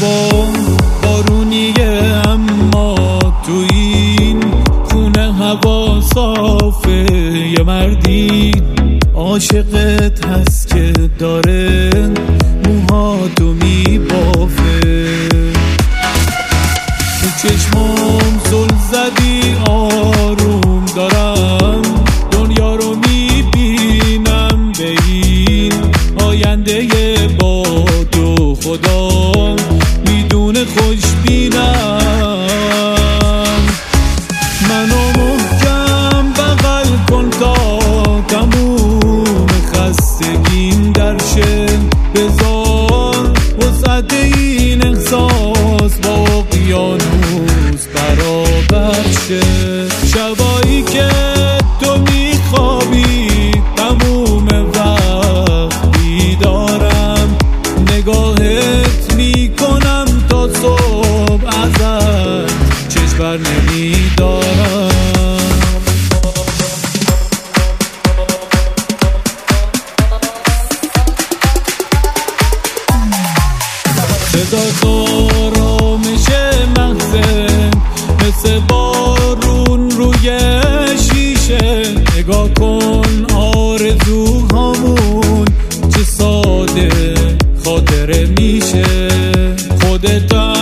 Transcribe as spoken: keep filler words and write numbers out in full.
هوا بارونیه، اما تو این خونه هوا صافه. یه مردی عاشقت هست که داره موهاتو میبافه. تو چشمام زل زدی آروم دارم، دنیا رو میبینم به این آینده باد و خدا میدونه خوشبینم. منو محکم بغل کن تا تموم خستگیم درشه، بذار وسعت این احساس با اقیانوس برابر شه. شبایی که تو میخوابی تموم وقت بیدارم، نگاهت میکنم تا صبح ازت چشم بر نمیدارم. صدا آرامش محزن مثل بارون روی شیشه. نگاه کن آرزوهامون چه ساده خاطره میشه. خودت